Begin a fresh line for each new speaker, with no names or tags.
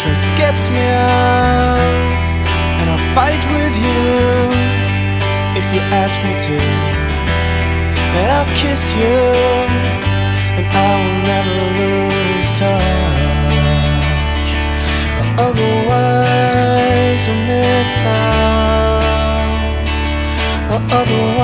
interest gets me out, and I'll fight with you if you ask me to. And I'll kiss you, and I will never lose touch. Otherwise we'll miss out. Otherwise